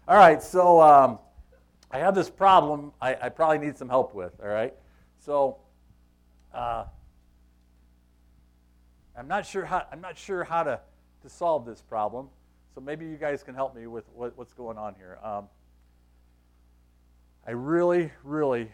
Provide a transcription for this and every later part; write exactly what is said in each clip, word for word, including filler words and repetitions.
All right, so um, I have this problem I, I probably need some help with, all right? So uh, I'm not sure how I'm not sure how to, to solve this problem. So maybe you guys can help me with what, what's going on here. Um, I really, really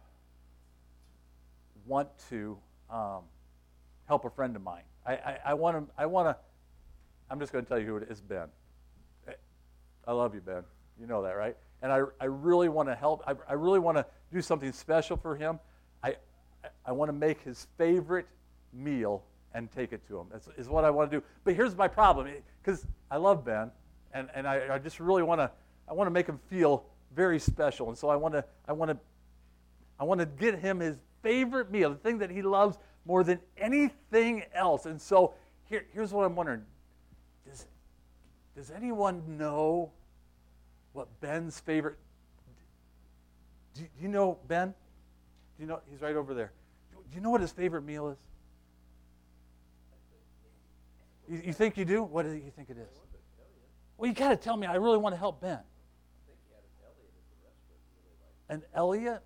want to um, help a friend of mine. I, I, I want to. I want to. I'm just going to tell you who it is. Ben. I love you, Ben. You know that, right? And I, I really want to help. I, I really want to do something special for him. I, I want to make his favorite meal and take it to him. That's is what I want to do. But here's my problem, because I love Ben, and, and I, I just really want to. I want to make him feel very special, and so I want to. I want to. I want to get him his favorite meal, the thing that he loves more than anything else. And so here, here's what I'm wondering. Does, does anyone know what Ben's favorite... Do, do you know Ben? Do you know? He's right over there. Do you know what his favorite meal is? You, you think you do? What do you think it is? Well, you got to tell me. I really want to help Ben. An Elliot?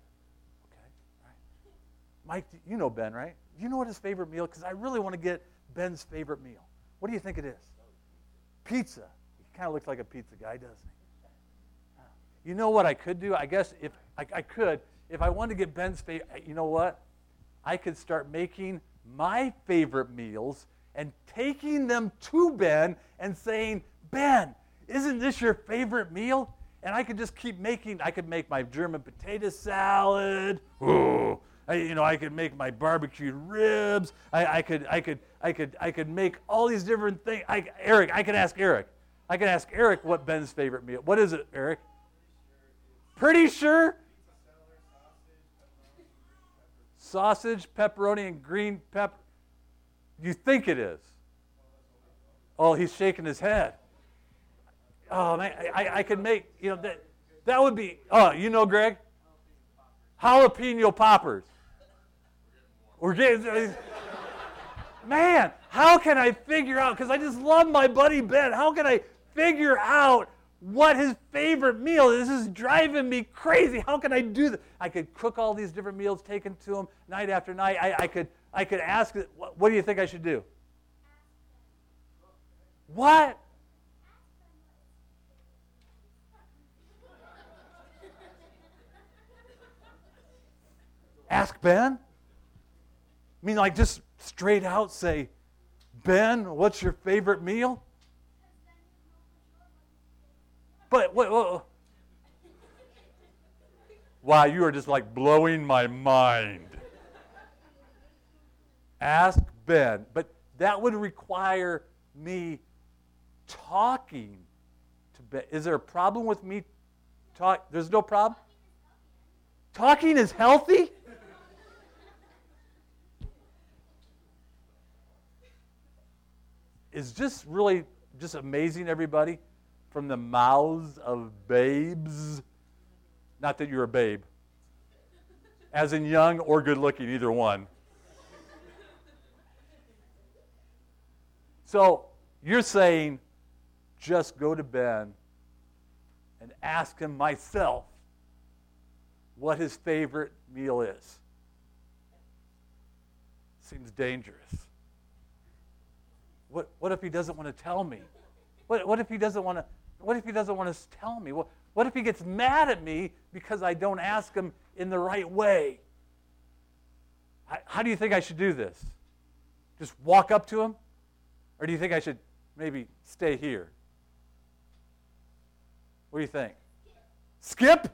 Mike, you know Ben, right? You know what his favorite meal is? Because I really want to get Ben's favorite meal. What do you think it is? Pizza. He kind of looks like a pizza guy, doesn't he? You know what I could do? I guess if I, I could, if I wanted to get Ben's favorite, you know what? I could start making my favorite meals and taking them to Ben and saying, Ben, isn't this your favorite meal? And I could just keep making, I could make my German potato salad. Ooh. I, you know, I could make my barbecued ribs. I, I could, I could, I could, I could make all these different things. I, Eric, I could ask Eric. I could ask Eric what Ben's favorite meal. What is it, Eric? Pretty sure. Sausage, pepperoni, and green pepper. You think it is? Oh, he's shaking his head. Oh man, I, I could make. You know that. That would be. Oh, you know, Greg. Jalapeno poppers. We're getting, man, how can I figure out, because I just love my buddy Ben, how can I figure out what his favorite meal is? This is driving me crazy. How can I do that? I could cook all these different meals, take them to him night after night. I, I could I could ask, what, what do you think I should do? What? Ask Ben? I mean, like just straight out say, Ben, what's your favorite meal? But, wait, wait, wow, you are just like blowing my mind. Ask Ben. But that would require me talking to Ben. Is there a problem with me talk? There's no problem? Talking is healthy? Is just really just amazing, everybody, from the mouths of babes. Not that you're a babe. As in young or good looking, either one. So you're saying just go to Ben and ask him myself what his favorite meal is. Seems dangerous. What, what if he doesn't want to tell me? What, what if he doesn't want to? What if he doesn't want to tell me? What, what if he gets mad at me because I don't ask him in the right way? How, how do you think I should do this? Just walk up to him, or do you think I should maybe stay here? What do you think? Skip?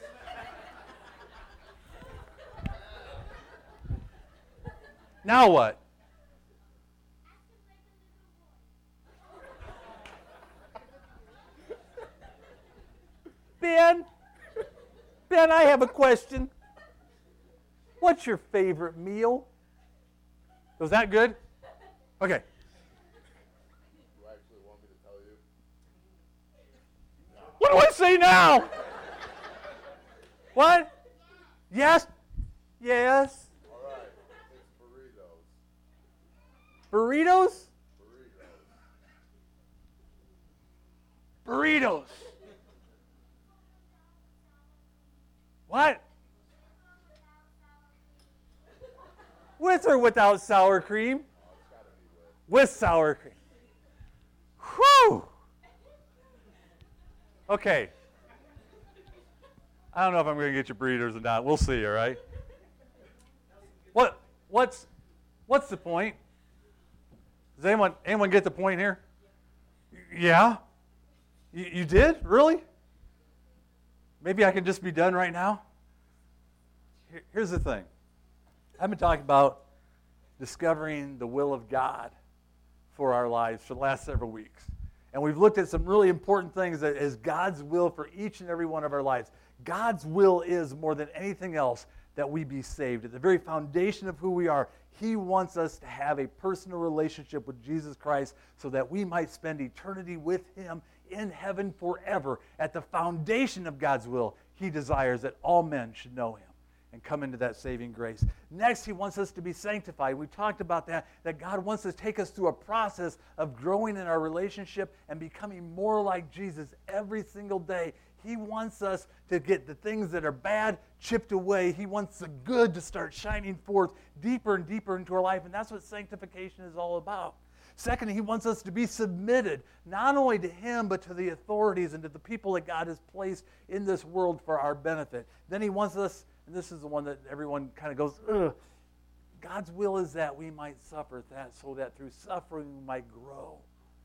Now what? Ben, Ben, I have a question. What's your favorite meal? Was that good? Okay. You actually want me to tell you? No. What do I say now? What? Yes? Yes? All right. It's burritos. Burritos? Burritos. Burritos. What? With or without sour cream? Oh, it's got to be with. With sour cream. Whew! Okay. I don't know if I'm going to get your breeders or not. We'll see, all right? What, what's, what's the point? Does anyone, anyone get the point here? Yeah? You, you did? Really? Maybe I can just be done right now? Here, here's the thing. I've been talking about discovering the will of God for our lives for the last several weeks. And we've looked at some really important things that is God's will for each and every one of our lives. God's will is, more than anything else, that we be saved. At the very foundation of who we are, He wants us to have a personal relationship with Jesus Christ so that we might spend eternity with Him in heaven forever. At the foundation of God's will, He desires that all men should know Him and come into that saving grace. Next, He wants us to be sanctified. We talked about that, that God wants to take us through a process of growing in our relationship and becoming more like Jesus every single day. He wants us to get the things that are bad chipped away. He wants the good to start shining forth deeper and deeper into our life, and that's what sanctification is all about. Second, He wants us to be submitted, not only to Him, but to the authorities and to the people that God has placed in this world for our benefit. Then He wants us, and this is the one that everyone kind of goes, ugh. God's will is that we might suffer that, so that through suffering we might grow.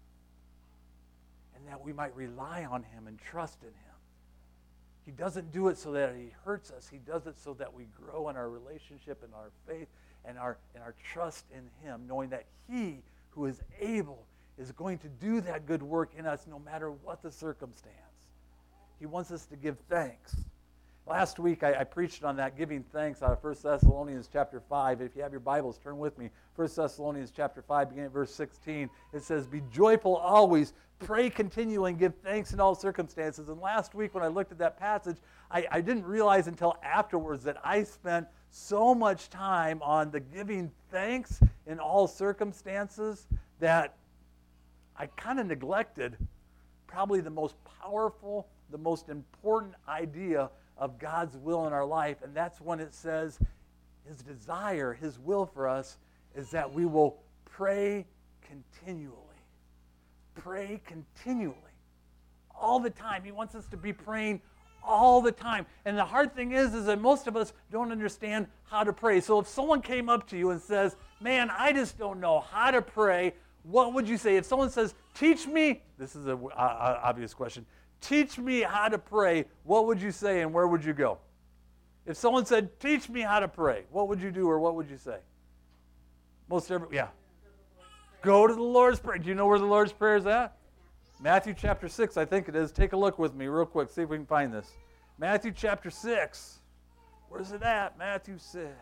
And that we might rely on Him and trust in Him. He doesn't do it so that He hurts us. He does it so that we grow in our relationship and our faith and our, and our trust in Him, knowing that He who is able is going to do that good work in us no matter what the circumstance. He wants us to give thanks. Last week, I, I preached on that, giving thanks out of First Thessalonians chapter five. If you have your Bibles, turn with me. First Thessalonians chapter five, beginning at verse sixteen. It says, "Be joyful always, pray continually, and give thanks in all circumstances." And last week, when I looked at that passage, I, I didn't realize until afterwards that I spent so much time on the giving thanks in all circumstances that I kind of neglected probably the most powerful, the most important idea of God's will in our life, and that's when it says His desire, His will for us is that we will pray continually. Pray continually. All the time. He wants us to be praying all the time. And the hard thing is, is that most of us don't understand how to pray. So if someone came up to you and says, "Man, I just don't know how to pray," what would you say? If someone says, "Teach me," this is an obvious question, "Teach me how to pray," what would you say and where would you go? If someone said, "Teach me how to pray," what would you do or what would you say? Most every, yeah. Go to the Lord's Prayer. Do you know where the Lord's Prayer is at? Matthew chapter six, I think it is. Take a look with me real quick. See if we can find this. Matthew chapter six. Where's it at? Matthew six.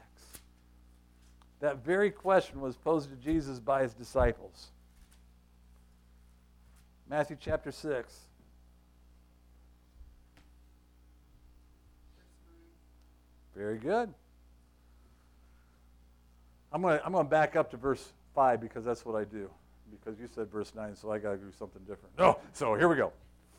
That very question was posed to Jesus by His disciples. Matthew chapter six. Very good. I'm going to I'm going to back up to verse five because that's what I do. Because you said verse nine, so I got to do something different. No, so here we go.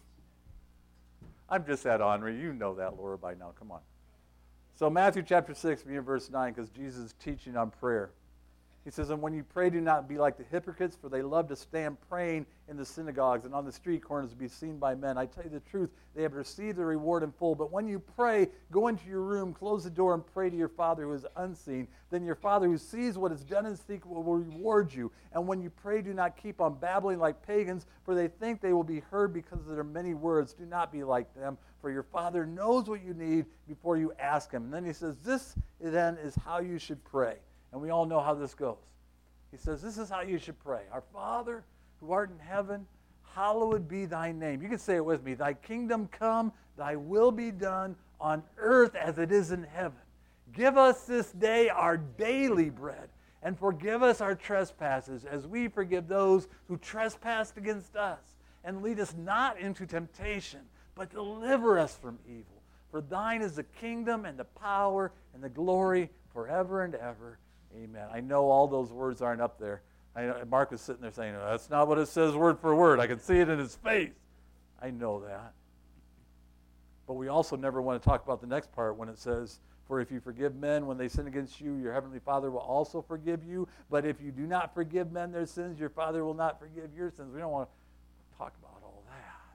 I'm just that ornery. You know that, Laura, by now. Come on. So Matthew chapter six, beginning verse nine, because Jesus is teaching on prayer. He says, "And when you pray, do not be like the hypocrites, for they love to stand praying in the synagogues and on the street corners to be seen by men. I tell you the truth, they have received their reward in full. But when you pray, go into your room, close the door, and pray to your Father who is unseen. Then your Father who sees what is done in secret will reward you. And when you pray, do not keep on babbling like pagans, for they think they will be heard because of their many words. Do not be like them, for your Father knows what you need before you ask Him." And then He says, "This then is how you should pray." And we all know how this goes. He says, "This is how you should pray. Our Father, who art in heaven, hallowed be thy name." You can say it with me. "Thy kingdom come, thy will be done on earth as it is in heaven. Give us this day our daily bread, and forgive us our trespasses as we forgive those who trespass against us. And lead us not into temptation, but deliver us from evil. For thine is the kingdom and the power and the glory forever and ever. Amen." I know all those words aren't up there. I know, Mark was sitting there saying, "Oh, that's not what it says word for word." I can see it in his face. I know that. But we also never want to talk about the next part when it says, for if you forgive men when they sin against you, your heavenly Father will also forgive you. But if you do not forgive men their sins, your Father will not forgive your sins. We don't want to talk about all that.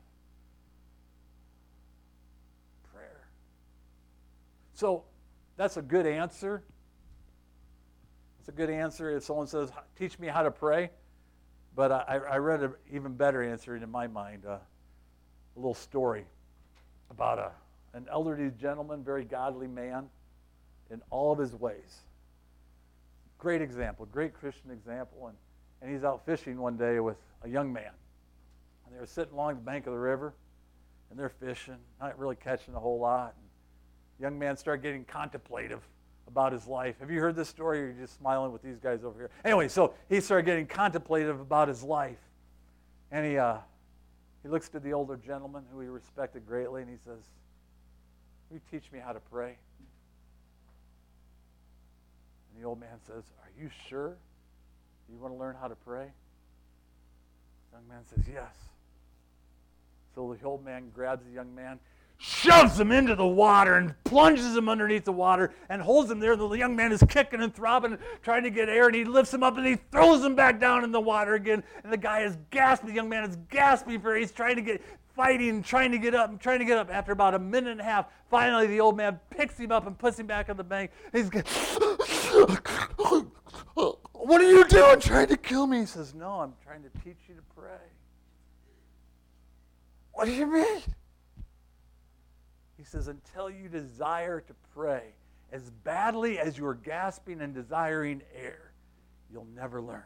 Prayer. So that's a good answer. It's a good answer if someone says, teach me how to pray. But I, I read an even better answer in my mind, uh, a little story about a, an elderly gentleman, very godly man in all of his ways. Great example, great Christian example. And, and he's out fishing one day with a young man. And they were sitting along the bank of the river, and they're fishing, not really catching a whole lot. And the young man started getting contemplative about his life. Have you heard this story, or are you just smiling with these guys over here? Anyway, so he started getting contemplative about his life. And he, uh, he looks to the older gentleman, who he respected greatly, and he says, will you teach me how to pray? And the old man says, are you sure you want to learn how to pray? The young man says, yes. So the old man grabs the young man, shoves him into the water and plunges him underneath the water and holds him there. The young man is kicking and throbbing, trying to get air, and he lifts him up and he throws him back down in the water again. And the guy is gasping. The young man is gasping for air. He's trying to get, fighting, trying to get up, and trying to get up. After about a minute and a half, finally the old man picks him up and puts him back on the bank. He's going, what are you doing, trying to kill me? He says, no, I'm trying to teach you to pray. What do you mean? He says, until you desire to pray as badly as you're gasping and desiring air, you'll never learn.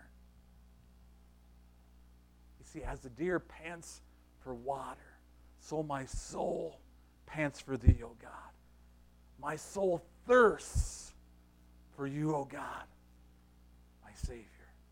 You see, as the deer pants for water, so my soul pants for thee, O God. My soul thirsts for you, O God, my Savior.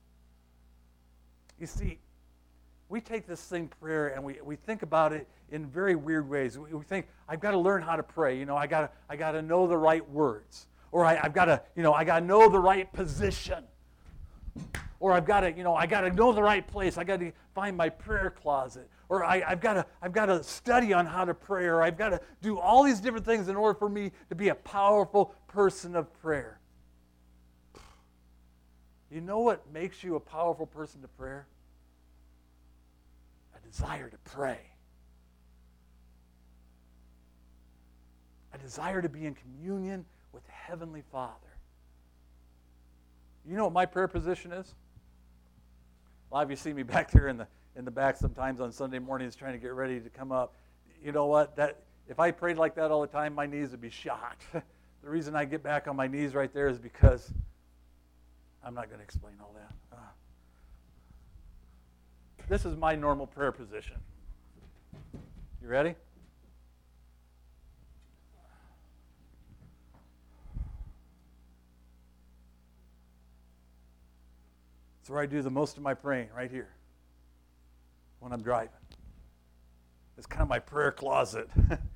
You see, we take this thing, prayer, and we, we think about it in very weird ways. We, we think, I've got to learn how to pray. You know, I got I got to know the right words. Or I, I've got to, you know, I got to know the right position. Or I've got to, you know, I got to know the right place. I got to find my prayer closet. Or I, I've got to, I've got to study on how to pray. Or I've got to do all these different things in order for me to be a powerful person of prayer. You know what makes you a powerful person of prayer? A desire to pray. A desire to be in communion with the Heavenly Father. You know what my prayer position is? A lot of you see me back there in the in the back sometimes on Sunday mornings trying to get ready to come up. You know what? That if I prayed like that all the time, my knees would be shot. The reason I get back on my knees right there is because I'm not going to explain all that. Uh, this is my normal prayer position. You ready? It's where I do the most of my praying, right here, when I'm driving. It's kind of my prayer closet.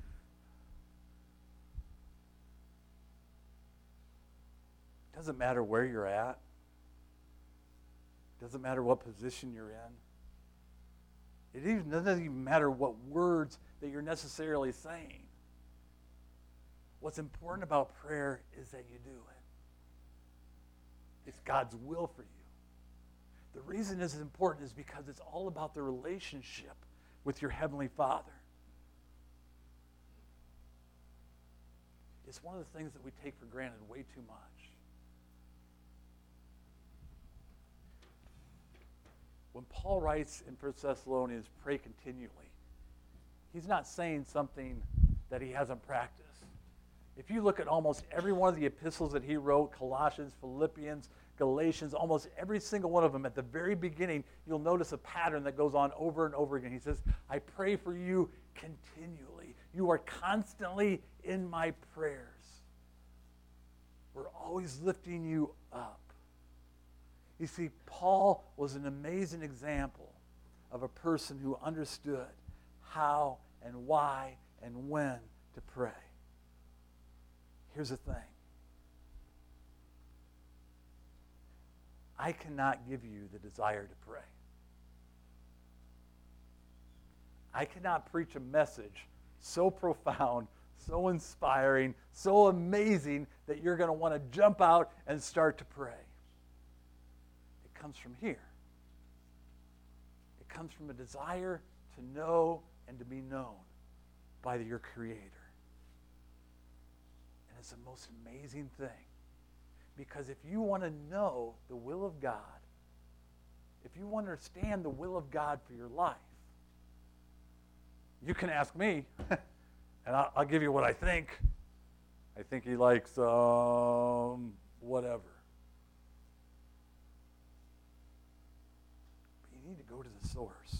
Doesn't matter where you're at. Doesn't matter what position you're in. It even doesn't even matter what words that you're necessarily saying. What's important about prayer is that you do it. It's God's will for you. The reason this is important is because it's all about the relationship with your Heavenly Father. It's one of the things that we take for granted way too much. When Paul writes in First Thessalonians, pray continually, he's not saying something that he hasn't practiced. If you look at almost every one of the epistles that he wrote, Colossians, Philippians, Galatians, almost every single one of them, at the very beginning, you'll notice a pattern that goes on over and over again. He says, I pray for you continually. You are constantly in my prayers. We're always lifting you up. You see, Paul was an amazing example of a person who understood how and why and when to pray. Here's the thing. I cannot give you the desire to pray. I cannot preach a message so profound, so inspiring, so amazing that you're going to want to jump out and start to pray. It comes from here. It comes from a desire to know and to be known by your Creator. And it's the most amazing thing. Because if you want to know the will of God, if you want to understand the will of God for your life, you can ask me, and I'll, I'll give you what I think. I think he likes um, whatever. But you need to go to the source.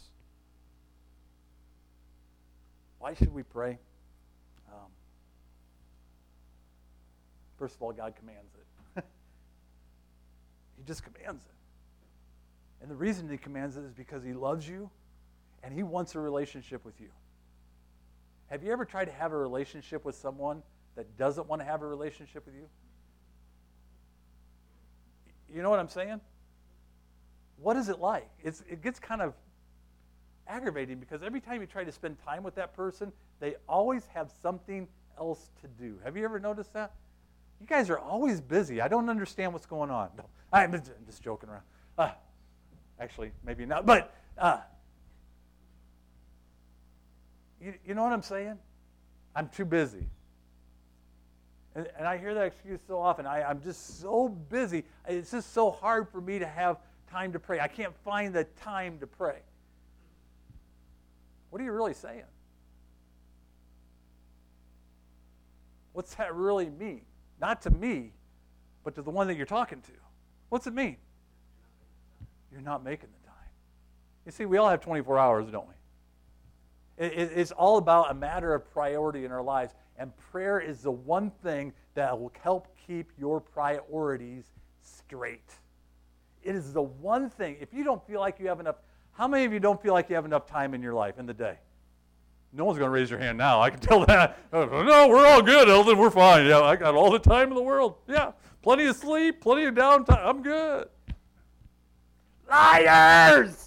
Why should we pray? Um, first of all, God commands it. He just commands it. And the reason he commands it is because he loves you and he wants a relationship with you. Have you ever tried to have a relationship with someone that doesn't want to have a relationship with you? You know what I'm saying? What is it like? It's, it gets kind of aggravating because every time you try to spend time with that person, they always have something else to do. Have you ever noticed that? You guys are always busy. I don't understand what's going on. No, I'm just joking around. Uh, actually, maybe not. But uh, you, you know what I'm saying? I'm too busy. And, and I hear that excuse so often. I, I'm just so busy. It's just so hard for me to have time to pray. I can't find the time to pray. What are you really saying? What's that really mean? Not to me, but to the one that you're talking to. What's it mean? You're not making the time. You see, we all have twenty-four hours, don't we? It, it, it's all about a matter of priority in our lives. And prayer is the one thing that will help keep your priorities straight. It is the one thing. If you don't feel like you have enough, how many of you don't feel like you have enough time in your life, in the day? No one's going to raise your hand now. I can tell that. No, we're all good, Eldon. We're fine. Yeah, I got all the time in the world. Yeah, plenty of sleep, plenty of downtime. I'm good. Liars!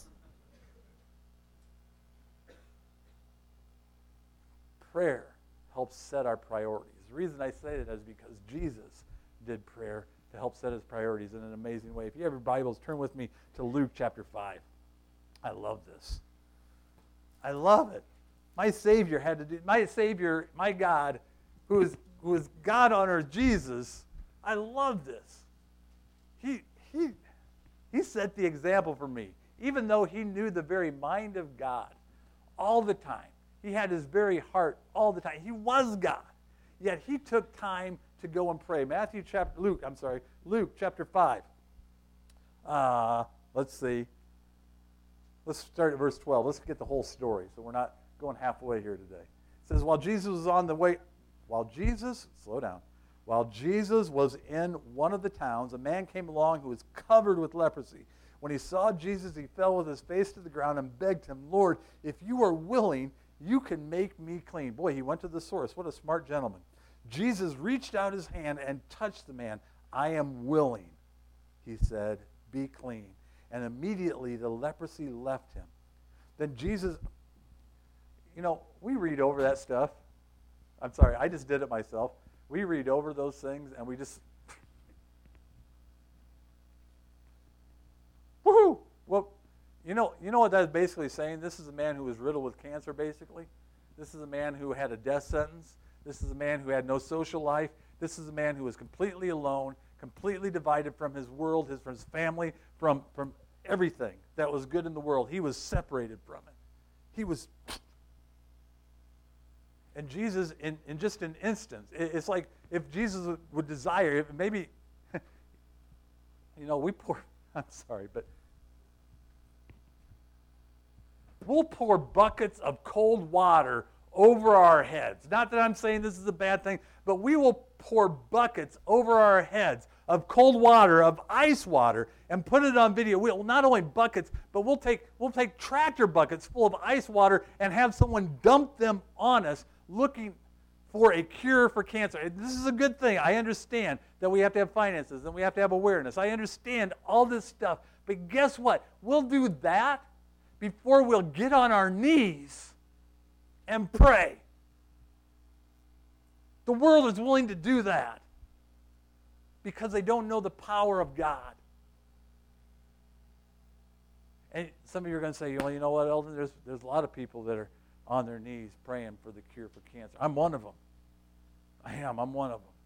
Prayer helps set our priorities. The reason I say that is because Jesus did prayer to help set his priorities in an amazing way. If you have your Bibles, turn with me to Luke chapter five. I love this. I love it. My Savior had to do, my Savior, my God, who is, who is God on earth, Jesus, I love this. He, he, he set the example for me. Even though he knew the very mind of God all the time. He had his very heart all the time. He was God. Yet he took time to go and pray. Matthew chapter, Luke, I'm sorry, Luke chapter five. Uh, let's see. Let's start at verse twelve. Let's get the whole story so we're not going halfway here today. It says, while Jesus was on the way, while Jesus, slow down, while Jesus was in one of the towns, a man came along who was covered with leprosy. When he saw Jesus, he fell with his face to the ground and begged him, Lord, if you are willing, you can make me clean. Boy, he went to the source. What a smart gentleman. Jesus reached out his hand and touched the man. I am willing, he said, be clean. And immediately the leprosy left him. Then Jesus, you know, we read over that stuff. I'm sorry, I just did it myself. We read over those things and we just, woohoo! Well, you know, you know what that's basically saying? This is a man who was riddled with cancer, basically. This is a man who had a death sentence. This is a man who had no social life. This is a man who was completely alone, completely divided from his world, his, from his family, from, from everything that was good in the world. He was separated from it. He was... And Jesus, in, in just an instant, it, it's like if Jesus would, would desire, if maybe, you know, we pour, I'm sorry, but we'll pour buckets of cold water over our heads. Not that I'm saying this is a bad thing, but we will pour buckets over our heads of cold water, of ice water, and put it on video. We'll not only buckets, but we'll take we'll take tractor buckets full of ice water and have someone dump them on us looking for a cure for cancer. And this is a good thing. I understand that we have to have finances and we have to have awareness. I understand all this stuff. But guess what? We'll do that before we'll get on our knees and pray. The world is willing to do that because they don't know the power of God. And some of you are going to say, well, you know what, Eldon? There's, there's a lot of people that are on their knees praying for the cure for cancer. I'm one of them. I am. I'm one of them.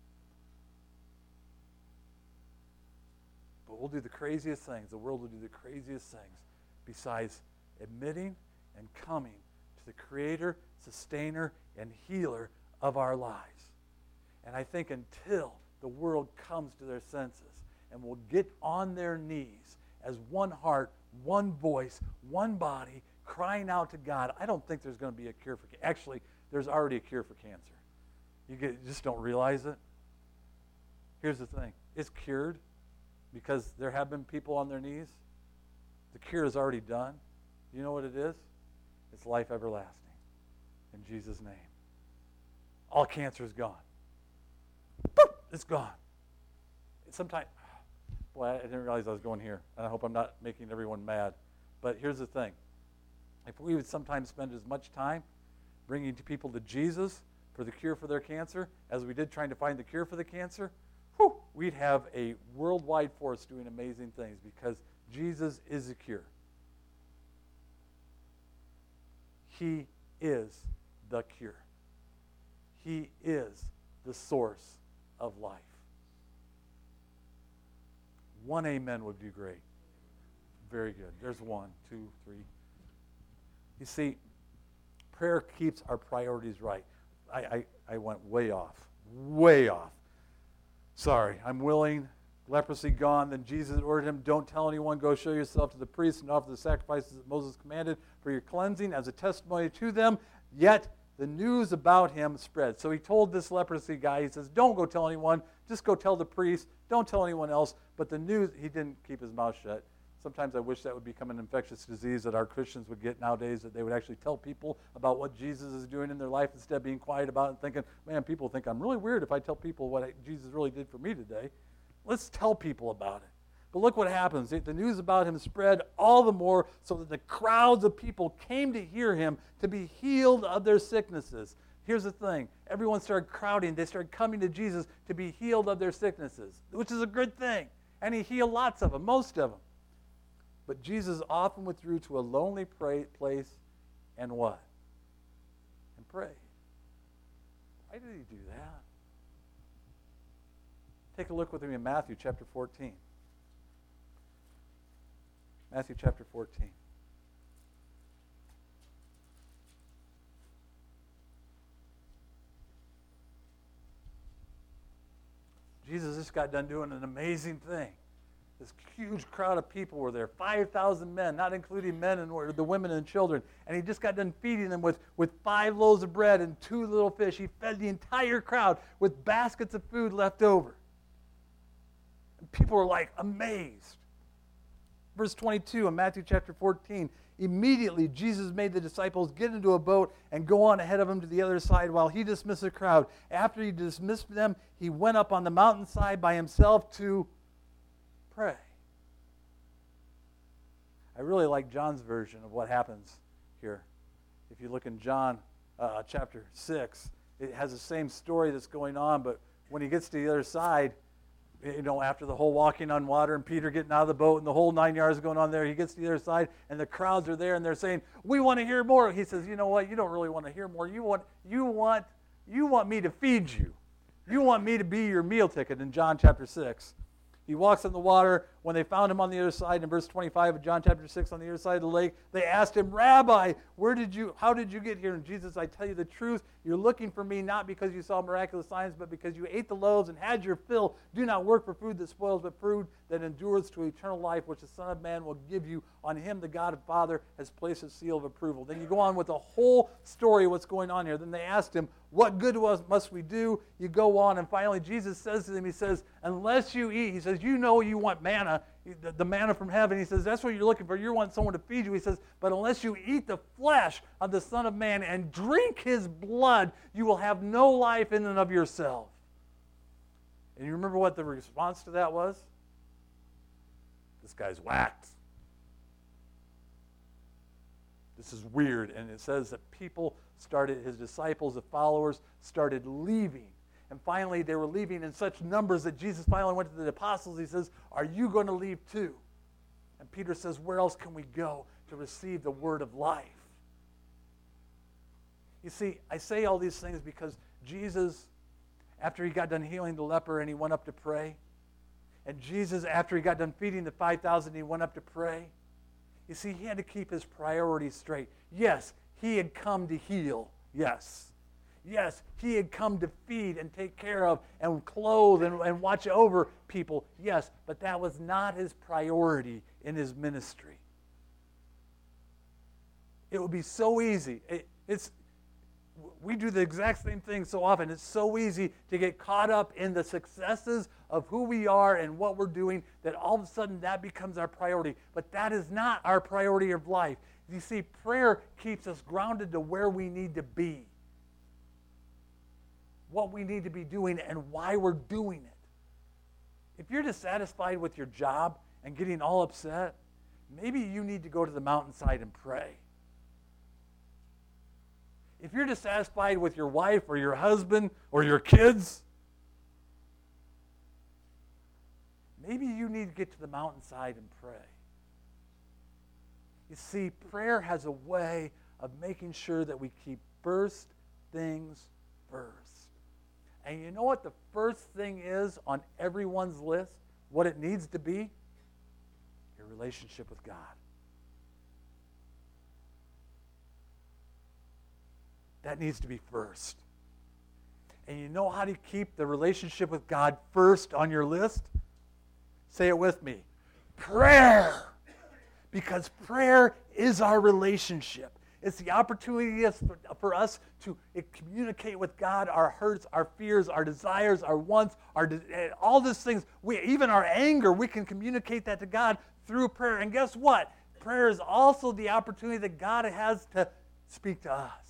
But we'll do the craziest things. The world will do the craziest things besides admitting and coming to the creator, sustainer, and healer of our lives. And I think until the world comes to their senses and will get on their knees as one heart, one voice, one body, crying out to God, I don't think there's going to be a cure for cancer. Actually, there's already a cure for cancer. You, get, you just don't realize it. Here's the thing. It's cured because there have been people on their knees. The cure is already done. You know what it is? It's life everlasting. In Jesus' name. All cancer is gone. Boop, it's gone. Sometimes, boy, I didn't realize I was going here. And I hope I'm not making everyone mad. But here's the thing. If we would sometimes spend as much time bringing to people to Jesus for the cure for their cancer as we did trying to find the cure for the cancer, whew, we'd have a worldwide force doing amazing things because Jesus is the cure. He is the cure. He is the source of life. One amen would be great. Very good. There's one, two, three. You see, prayer keeps our priorities right. I, I, I went way off. Way off. Sorry. I'm willing. Leprosy gone. Then Jesus ordered him, don't tell anyone. Go show yourself to the priest and offer the sacrifices that Moses commanded for your cleansing as a testimony to them. Yet the news about him spread. So he told this leprosy guy, he says, don't go tell anyone. Just go tell the priest. Don't tell anyone else. But the news, he didn't keep his mouth shut. Sometimes I wish that would become an infectious disease that our Christians would get nowadays, that they would actually tell people about what Jesus is doing in their life instead of being quiet about it and thinking, man, people think I'm really weird if I tell people what I, Jesus really did for me today. Let's tell people about it. But look what happens. The news about him spread all the more so that the crowds of people came to hear him to be healed of their sicknesses. Here's the thing. Everyone started crowding. They started coming to Jesus to be healed of their sicknesses, which is a good thing. And he healed lots of them, most of them. But Jesus often withdrew to a lonely pray, place and what? And prayed. Why did he do that? Take a look with me in Matthew chapter fourteen. Matthew chapter fourteen. Jesus just got done doing an amazing thing. This huge crowd of people were there, five thousand men, not including men and the women and children. And he just got done feeding them with, with five loaves of bread and two little fish. He fed the entire crowd with baskets of food left over. And people were like amazed. Verse twenty-two in Matthew chapter fourteen, immediately Jesus made the disciples get into a boat and go on ahead of him to the other side while he dismissed the crowd. After he dismissed them, he went up on the mountainside by himself to pray. I really like John's version of what happens here. If you look in John uh, chapter six, it has the same story that's going on, but when he gets to the other side, you know, after the whole walking on water and Peter getting out of the boat and the whole nine yards going on there, he gets to the other side and the crowds are there and they're saying, we want to hear more. He says, you know what? You don't really want to hear more. You want, you want, you want me to feed you. You want me to be your meal ticket in John chapter six. He walks on the water. When they found him on the other side, in verse twenty-five of John chapter six, on the other side of the lake, they asked him, Rabbi, where did you, how did you get here? And Jesus, I tell you the truth, you're looking for me not because you saw miraculous signs, but because you ate the loaves and had your fill. Do not work for food that spoils, but food that endures to eternal life, which the Son of Man will give you. On him the God and Father has placed a seal of approval. Then you go on with the whole story of what's going on here. Then they asked him, what good was, must we do? You go on, and finally Jesus says to them, he says, unless you eat, he says, you know you want manna, the, the manna from heaven. He says, that's what you're looking for. You want someone to feed you. He says, but unless you eat the flesh of the Son of Man and drink his blood, you will have no life in and of yourself. And you remember what the response to that was? This guy's whacked. This is weird. And it says that people started, his disciples, the followers, started leaving. And finally, they were leaving in such numbers that Jesus finally went to the apostles. He says, are you going to leave too? And Peter says, where else can we go to receive the word of life? You see, I say all these things because Jesus, after he got done healing the leper and he went up to pray, and Jesus, after he got done feeding the five thousand, he went up to pray. You see, he had to keep his priorities straight. Yes, he had come to heal. Yes. Yes, he had come to feed and take care of and clothe and, and watch over people. Yes, but that was not his priority in his ministry. It would be so easy. It, it's we do the exact same thing so often. It's so easy to get caught up in the successes of who we are and what we're doing that all of a sudden that becomes our priority. But that is not our priority of life. You see, prayer keeps us grounded to where we need to be, what we need to be doing, and why we're doing it. If you're dissatisfied with your job and getting all upset, maybe you need to go to the mountainside and pray. If you're dissatisfied with your wife or your husband or your kids, maybe you need to get to the mountainside and pray. You see, prayer has a way of making sure that we keep first things first. And you know what the first thing is on everyone's list? What it needs to be? Your relationship with God. That needs to be first. And you know how to keep the relationship with God first on your list? Say it with me. Prayer. Because prayer is our relationship. It's the opportunity for us to communicate with God our hurts, our fears, our desires, our wants, our de- all these things. We, even our anger, we can communicate that to God through prayer. And guess what? Prayer is also the opportunity that God has to speak to us,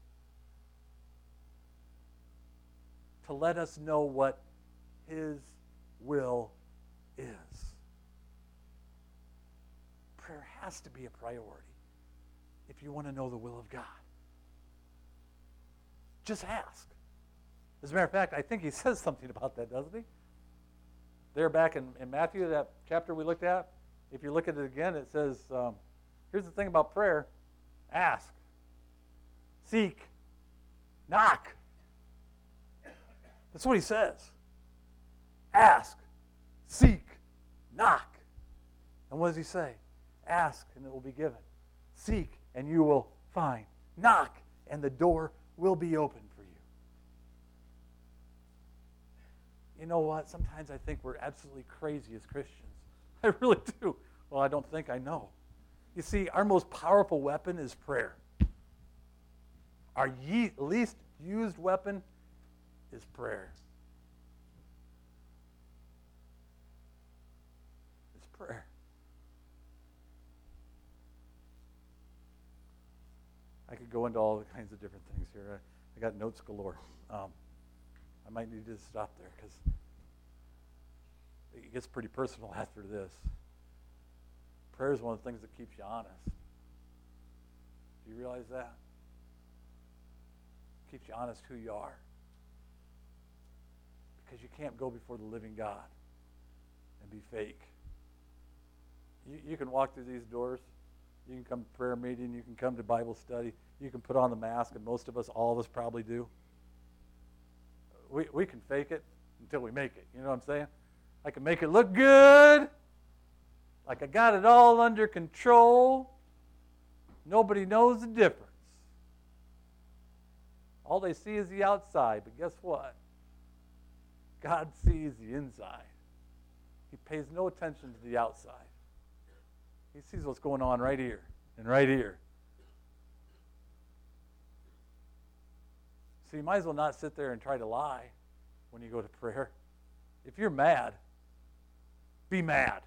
to let us know what His will is. Prayer has to be a priority if you want to know the will of God. Just ask. As a matter of fact, I think he says something about that, doesn't he? There back in, in Matthew, that chapter we looked at, if you look at it again, it says, um, here's the thing about prayer. Ask. Seek. Knock. That's what he says. Ask. Seek. Knock. And what does he say? Ask, and it will be given. Seek, and you will find. Knock, and the door will be open for you. You know what? Sometimes I think we're absolutely crazy as Christians. I really do. Well, I don't think I know. You see, our most powerful weapon is prayer. Our ye- least used weapon is prayer. It's prayer. I could go into all the kinds of different things here. I, I got notes galore. Um, I might need to stop there because it gets pretty personal after this. Prayer is one of the things that keeps you honest. Do you realize that? It keeps you honest who you are. Because you can't go before the living God and be fake. You, you can walk through these doors. You can come to prayer meeting. You can come to Bible study. You can put on the mask, and most of us, all of us probably do. We, we can fake it until we make it. You know what I'm saying? I can make it look good, like I got it all under control. Nobody knows the difference. All they see is the outside, but guess what? God sees the inside. He pays no attention to the outside. He sees what's going on right here and right here. So you might as well not sit there and try to lie when you go to prayer. If you're mad, be mad.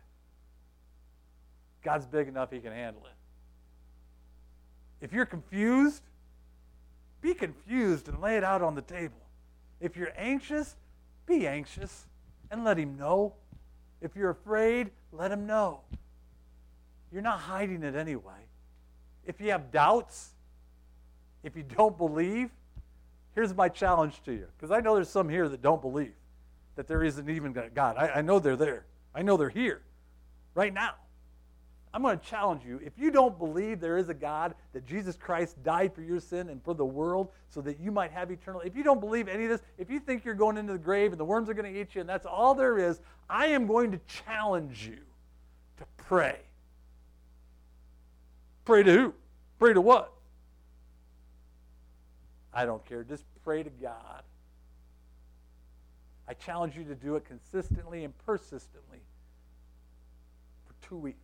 God's big enough He can handle it. If you're confused, be confused and lay it out on the table. If you're anxious, be anxious and let Him know. If you're afraid, let Him know. You're not hiding it anyway. If you have doubts, if you don't believe, here's my challenge to you, because I know there's some here that don't believe that there isn't even a God. I, I know they're there. I know they're here right now. I'm going to challenge you. If you don't believe there is a God, that Jesus Christ died for your sin and for the world so that you might have eternal, if you don't believe any of this, if you think you're going into the grave and the worms are going to eat you and that's all there is, I am going to challenge you to pray. Pray to who? Pray to what? I don't care. Just pray to God. I challenge you to do it consistently and persistently for two weeks.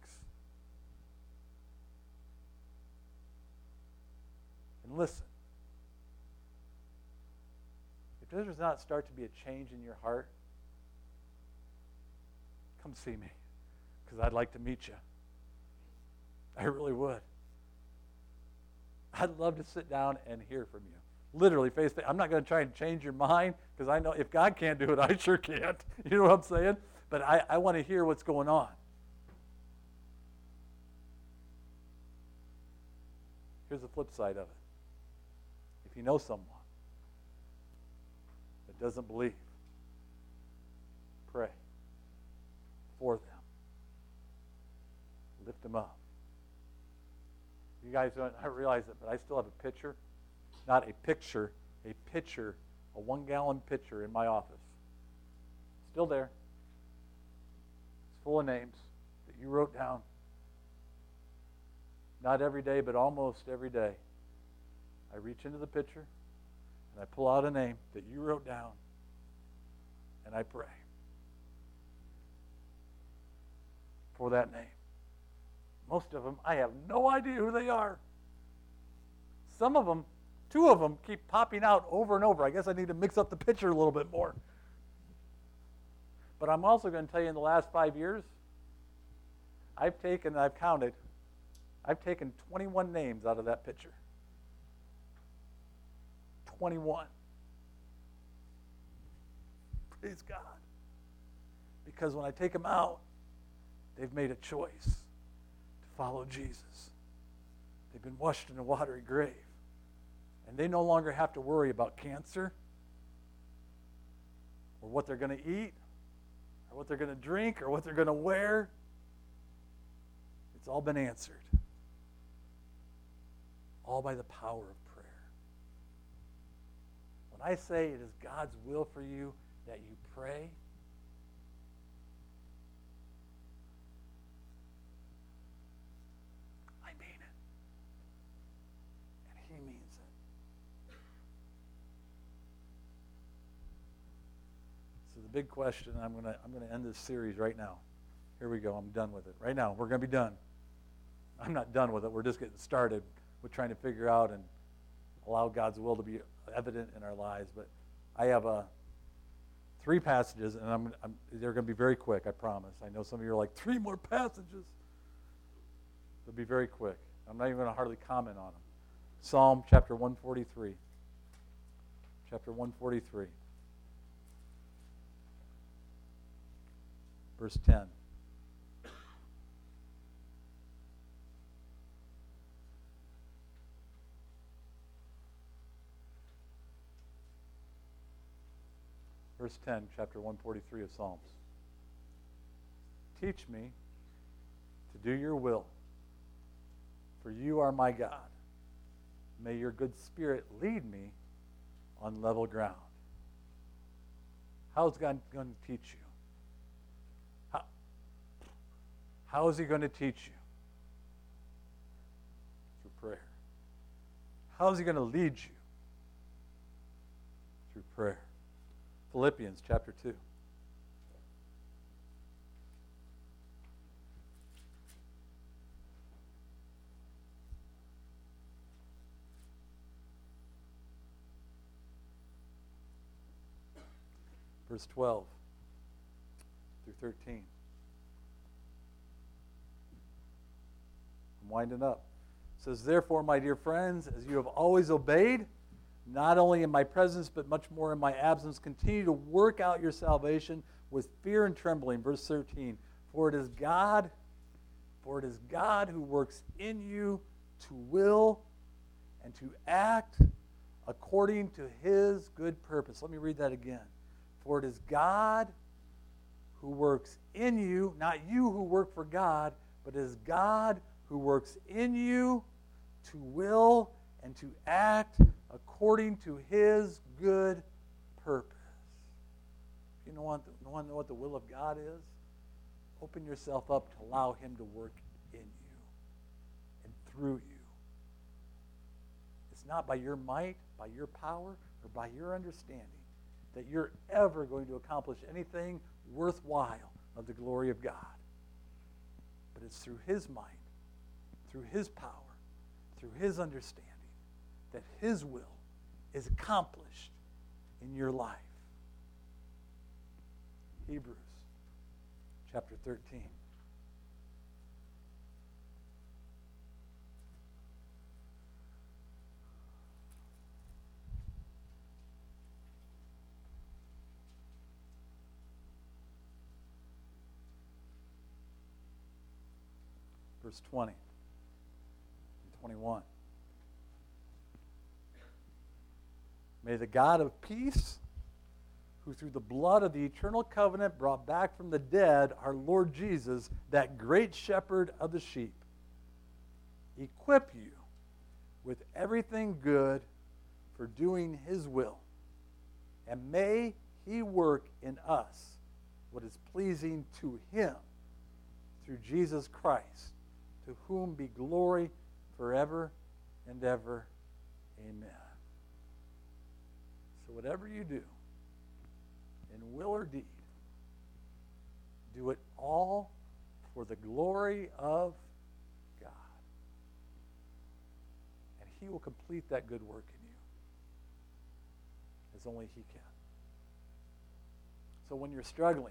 And listen, if there does not start to be a change in your heart, come see me, because I'd like to meet you. I really would. I'd love to sit down and hear from you. Literally, face to face. I'm not going to try and change your mind, because I know if God can't do it, I sure can't. You know what I'm saying? But I, I want to hear what's going on. Here's the flip side of it. If you know someone that doesn't believe, pray for them. Lift them up. You guys don't I realize it, but I still have a picture. Not a picture, a pitcher, a one-gallon pitcher in my office. Still there. It's full of names that you wrote down. Not every day, but almost every day. I reach into the pitcher, and I pull out a name that you wrote down, and I pray for that name. Most of them, I have no idea who they are. Some of them, two of them, keep popping out over and over. I guess I need to mix up the picture a little bit more. But I'm also going to tell you in the last five years, I've taken, I've counted, I've taken twenty-one names out of that picture. twenty-one. Praise God. Because when I take them out, they've made a choice to follow Jesus. They've been washed in a watery grave. And they no longer have to worry about cancer or what they're going to eat or what they're going to drink or what they're going to wear. It's all been answered. All by the power of prayer. When I say it is God's will for you that you pray, I mean it. And He means it. So the big question, I'm going to I'm going to end this series right now. Here we go. I'm done with it. Right now, we're going to be done. I'm not done with it. We're just getting started with trying to figure out and allow God's will to be evident in our lives. But I have uh, three passages, and I'm, I'm, they're going to be very quick, I promise. I know some of you are like, three more passages. They'll be very quick. I'm not even going to hardly comment on them. Psalm chapter one forty-three. Chapter one forty-three. Verse ten. Verse ten, chapter one forty-three of Psalms. Teach me to do your will, for you are my God. May your good spirit lead me on level ground. How is God going to teach you? How, how is He going to teach you? Through prayer. How is He going to lead you? Through prayer. Philippians chapter two. Verse twelve through thirteen. I'm winding up. It says, therefore, my dear friends, as you have always obeyed, not only in my presence, but much more in my absence, continue to work out your salvation with fear and trembling. Verse thirteen, for it is God, for it is God who works in you to will and to act according to his good purpose. Let me read that again. For it is God who works in you, not you who work for God, but it is God who works in you to will and to act according to his good purpose. You know what, you want to know what the will of God is? Open yourself up to allow him to work in you and through you. It's not by your might, by your power, or by your understanding that you're ever going to accomplish anything worthwhile of the glory of God. But it's through his might, through his power, through his understanding, that his will is accomplished in your life. Hebrews chapter thirteen. Verse twenty and twenty-one. May the God of peace, who through the blood of the eternal covenant brought back from the dead our Lord Jesus, that great shepherd of the sheep, equip you with everything good for doing his will. And may he work in us what is pleasing to him through Jesus Christ, to whom be glory forever and ever. Amen. So whatever you do, in will or deed, do it all for the glory of God. And he will complete that good work in you, as only he can. So when you're struggling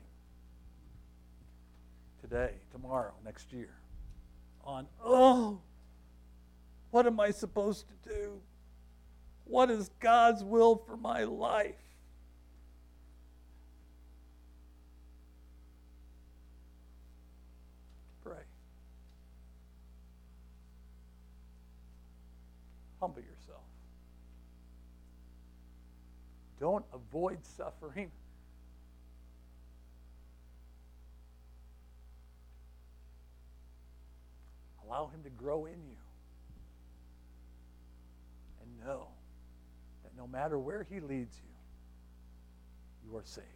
today, tomorrow, next year, on, oh, what am I supposed to do? What is God's will for my life? Pray. Humble yourself. Don't avoid suffering. Allow him to grow in you. And know that no matter where he leads you, you are saved.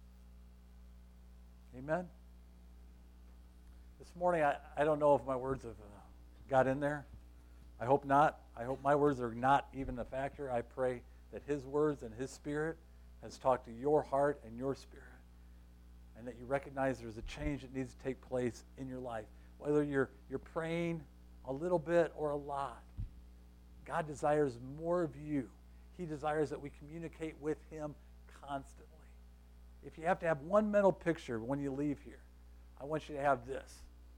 Amen? This morning, I, I don't know if my words have uh, got in there. I hope not. I hope my words are not even a factor. I pray that his words and his spirit has talked to your heart and your spirit, and that you recognize there's a change that needs to take place in your life. Whether you're, you're praying a little bit or a lot, God desires more of you. He desires that we communicate with him constantly. If you have to have one mental picture when you leave here, I want you to have this: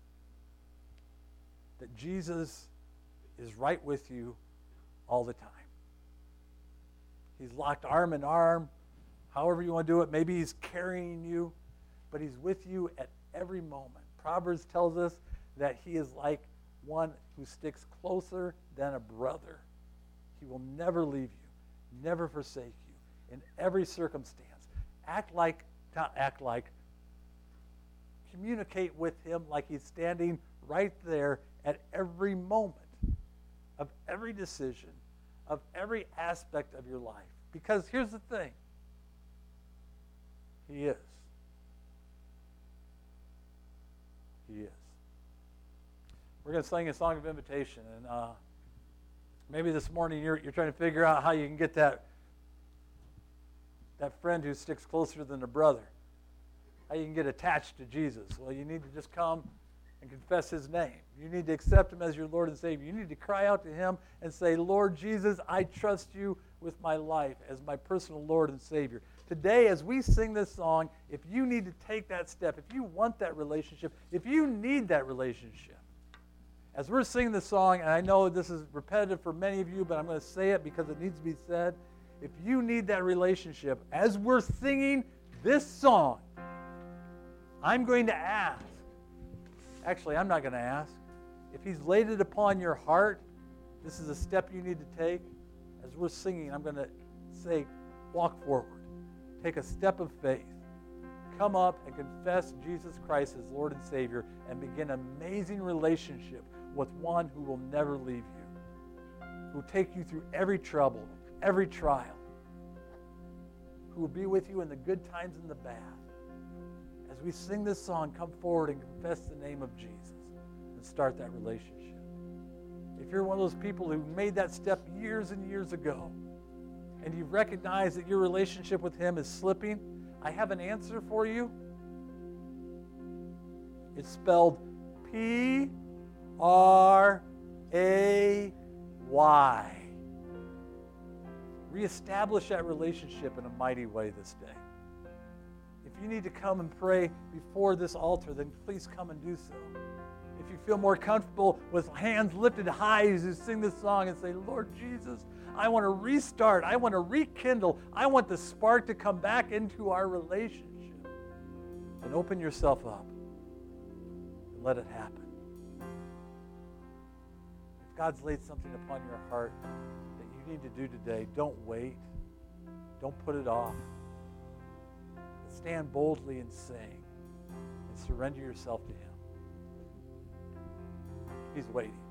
that Jesus is right with you all the time. He's locked arm in arm, however you want to do it. Maybe he's carrying you, but he's with you at every moment. Proverbs tells us that he is like one who sticks closer than a brother. He will never leave you, never forsake you in every circumstance. Act like, not act like, communicate with him like he's standing right there at every moment of every decision, of every aspect of your life. Because here's the thing, he is. He is. We're going to sing a song of invitation, and uh, maybe this morning you're, you're trying to figure out how you can get that, that friend who sticks closer than a brother, how you can get attached to Jesus. Well, you need to just come and confess his name. You need to accept him as your Lord and Savior. You need to cry out to him and say, Lord Jesus, I trust you with my life as my personal Lord and Savior. Today, as we sing this song, if you need to take that step, if you want that relationship, if you need that relationship, as we're singing this song, and I know this is repetitive for many of you, but I'm going to say it because it needs to be said. If you need that relationship, as we're singing this song, I'm going to ask. Actually, I'm not going to ask. If he's laid it upon your heart, this is a step you need to take. as we're singing, I'm going to say, walk forward. Take a step of faith. Come up and confess Jesus Christ as Lord and Savior and begin an amazing relationship with one who will never leave you, who will take you through every trouble, every trial, who will be with you in the good times and the bad. As we sing this song, come forward and confess the name of Jesus and start that relationship. If you're one of those people who made that step years and years ago, and you've recognized that your relationship with Him is slipping, I have an answer for you. It's spelled P R A Y. Reestablish that relationship in a mighty way this day. If you need to come and pray before this altar, then please come and do so. If you feel more comfortable with hands lifted high as you sing this song and say, Lord Jesus, I want to restart. I want to rekindle. I want the spark to come back into our relationship. And open yourself up and let it happen. If God's laid something upon your heart that you need to do today, don't wait. Don't put it off. Stand boldly and sing and surrender yourself to Him. He's waiting.